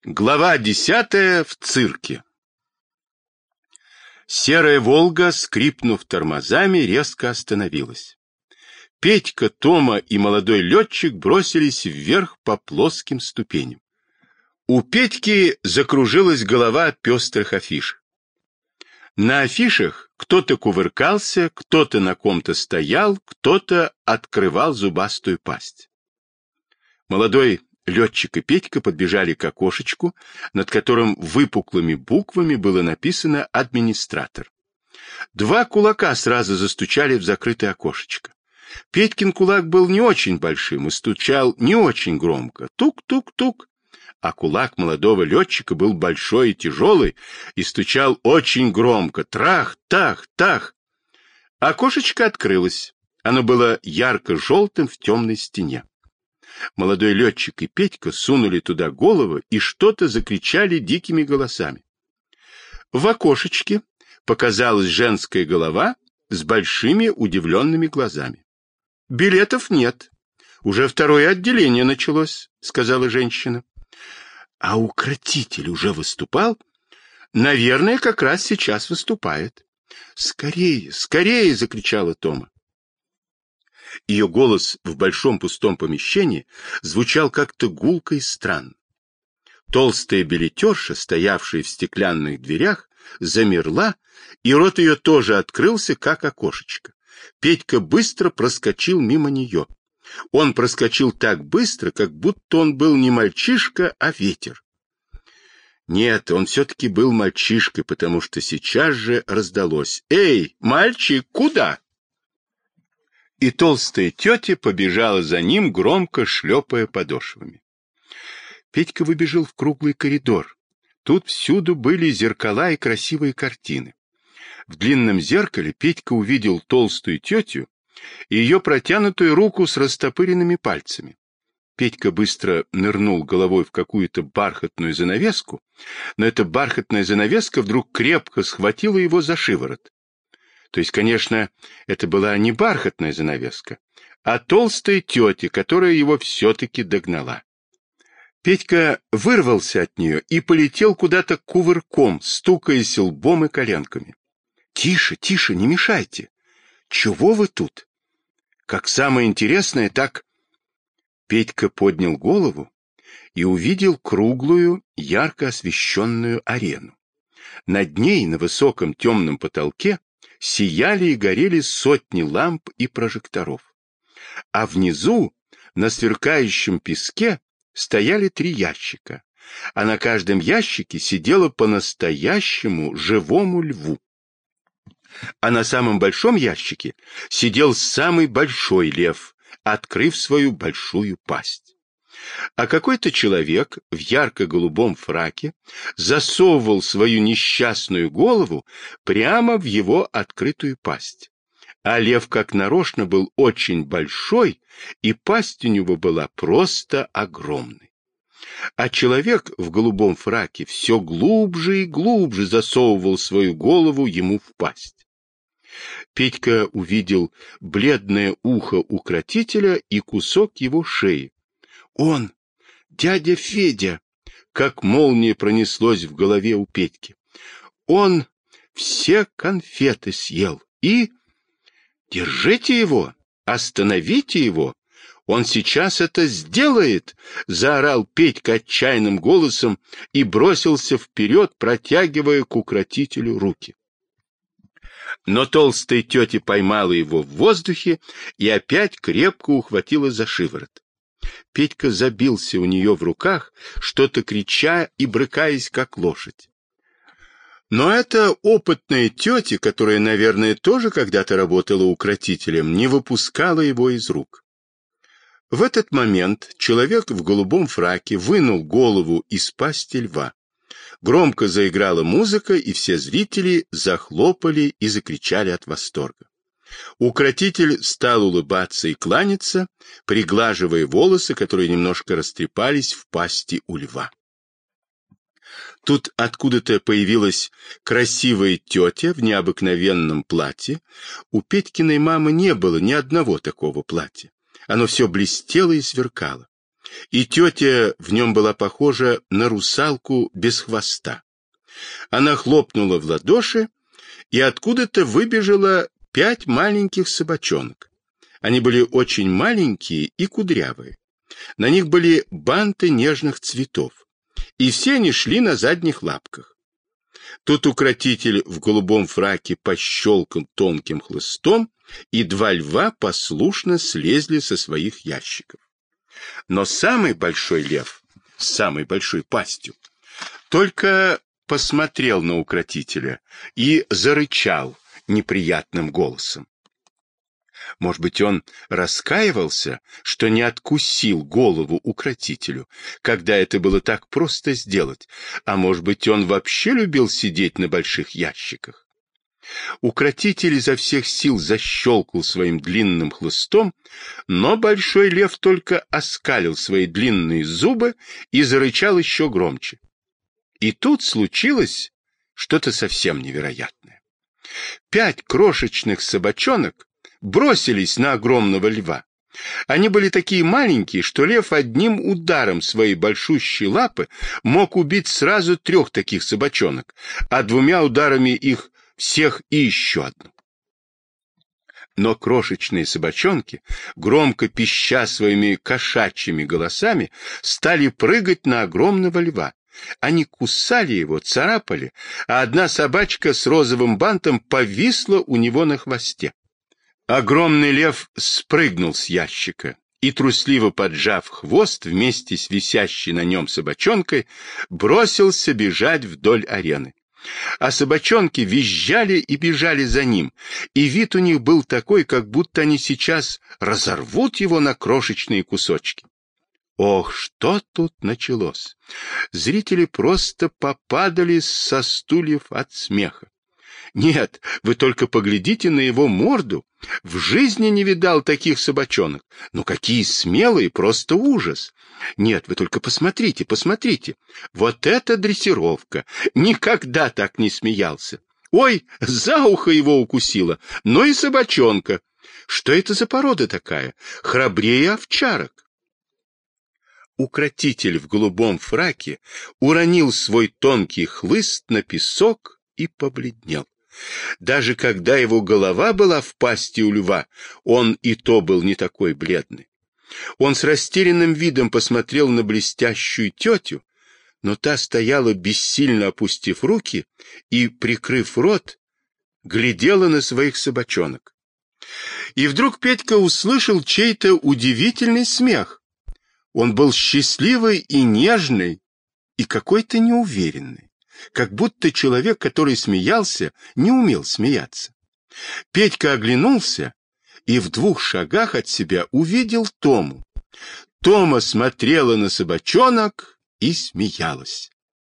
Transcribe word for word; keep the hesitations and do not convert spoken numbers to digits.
Глава десятая. В цирке. Серая «Волга», скрипнув тормозами, резко остановилась. Петька, Тома и молодой летчик бросились вверх по плоским ступеням. У Петьки закружилась голова от пестрых афиш. На афишах кто-то кувыркался, кто-то на ком-то стоял, кто-то открывал зубастую пасть. Молодой летчик и Петька подбежали к окошечку, над которым выпуклыми буквами было написано «Администратор». Два кулака сразу застучали в закрытое окошечко. Петькин кулак был не очень большим и стучал не очень громко. Тук-тук-тук. А кулак молодого летчика был большой и тяжелый и стучал очень громко. Трах-тах-тах. Окошечко открылось. Оно было ярко-желтым в темной стене. Молодой летчик и Петька сунули туда головы и что-то закричали дикими голосами. В окошечке показалась женская голова с большими удивленными глазами. «Билетов нет. Уже второе отделение началось», — сказала женщина. «А укротитель уже выступал?» «Наверное, как раз сейчас выступает». «Скорее, скорее!» — закричала Тома. Ее голос в большом пустом помещении звучал как-то гулко и странно. Толстая билетерша, стоявшая в стеклянных дверях, замерла, и рот ее тоже открылся, как окошечко. Петька быстро проскочил мимо нее. Он проскочил так быстро, как будто он был не мальчишка, а ветер. Нет, он все-таки был мальчишкой, потому что сейчас же раздалось: «Эй, мальчик, куда?» И толстая тетя побежала за ним, громко шлепая подошвами. Петька выбежал в круглый коридор. Тут всюду были зеркала и красивые картины. В длинном зеркале Петька увидел толстую тетю и ее протянутую руку с растопыренными пальцами. Петька быстро нырнул головой в какую-то бархатную занавеску, но эта бархатная занавеска вдруг крепко схватила его за шиворот. То есть, конечно, это была не бархатная занавеска, а толстая тетя, которая его все-таки догнала. Петька вырвался от нее и полетел куда-то кувырком, стукаясь лбом и коленками. «Тише, тише, не мешайте! Чего вы тут? Как самое интересное, так...» Петька поднял голову и увидел круглую, ярко освещенную арену. Над ней, на высоком темном потолке, сияли и горели сотни ламп и прожекторов. А внизу, на сверкающем песке, стояли три ящика, а на каждом ящике сидело по-настоящему живому льву. А на самом большом ящике сидел самый большой лев, открыв свою большую пасть. А какой-то человек в ярко-голубом фраке засовывал свою несчастную голову прямо в его открытую пасть. А лев как нарочно был очень большой, и пасть у него была просто огромной. А человек в голубом фраке все глубже и глубже засовывал свою голову ему в пасть. Петька увидел бледное ухо укротителя и кусок его шеи. «Он! Дядя Федя!» Как молния пронеслось в голове у Петьки. «Он все конфеты съел и... Держите его! Остановите его! Он сейчас это сделает!» Заорал Петька отчаянным голосом и бросился вперед, протягивая к укротителю руки. Но толстая тетя поймала его в воздухе и опять крепко ухватила за шиворот. Петька забился у нее в руках, что-то крича и брыкаясь, как лошадь. Но эта опытная тетя, которая, наверное, тоже когда-то работала укротителем, не выпускала его из рук. В этот момент человек в голубом фраке вынул голову из пасти льва. Громко заиграла музыка, и все зрители захлопали и закричали от восторга. Укротитель стал улыбаться и кланяться, приглаживая волосы, которые немножко растрепались в пасти у льва. Тут откуда-то появилась красивая тетя в необыкновенном платье. У Петькиной мамы не было ни одного такого платья. Оно все блестело и сверкало. и тетя в нем была похожа на русалку без хвоста. Она хлопнула в ладоши, и откуда-то выбежало пять маленьких собачонок. Они были очень маленькие и кудрявые. На них были банты нежных цветов, и все они шли на задних лапках. Тут укротитель в голубом фраке пощелкал тонким хлыстом, и два льва послушно слезли со своих ящиков. Но самый большой лев, с самой большой пастью, только посмотрел на укротителя и зарычал неприятным голосом. Может быть, он раскаивался, что не откусил голову укротителю, когда это было так просто сделать, а может быть, он вообще любил сидеть на больших ящиках. Укротитель изо всех сил защелкал своим длинным хлыстом, но большой лев только оскалил свои длинные зубы и зарычал еще громче. И тут случилось что-то совсем невероятное. Пять крошечных собачонок бросились на огромного льва. Они были такие маленькие, что лев одним ударом своей большущей лапы мог убить сразу трех таких собачонок, а двумя ударами их всех и еще одну. Но крошечные собачонки, громко пища своими кошачьими голосами, стали прыгать на огромного льва. Они кусали его, царапали, а одна собачка с розовым бантом повисла у него на хвосте. Огромный лев спрыгнул с ящика и, трусливо поджав хвост вместе с висящей на нем собачонкой, бросился бежать вдоль арены. А собачонки визжали и бежали за ним, и вид у них был такой, как будто они сейчас разорвут его на крошечные кусочки. Ох, что тут началось! Зрители просто попадали со стульев от смеха. Нет, вы только поглядите на его морду. В жизни не видал таких собачонок. Ну какие смелые, просто ужас. Нет, вы только посмотрите, посмотрите. Вот это дрессировка. Никогда так не смеялся. Ой, за ухо его укусила. Ну и собачонка. Что это за порода такая? Храбрее овчарок. Укротитель в голубом фраке уронил свой тонкий хлыст на песок и побледнел. Даже когда его голова была в пасти у льва, он и то был не такой бледный. Он с растерянным видом посмотрел на блестящую тетю, но та стояла, бессильно опустив руки и, прикрыв рот, глядела на своих собачонок. И вдруг Петька услышал чей-то удивительный смех. Он был счастливый и нежный, и какой-то неуверенный. Как будто человек, который смеялся, не умел смеяться. Петька оглянулся и в двух шагах от себя увидел Тому. Тома смотрела на собачонок и смеялась.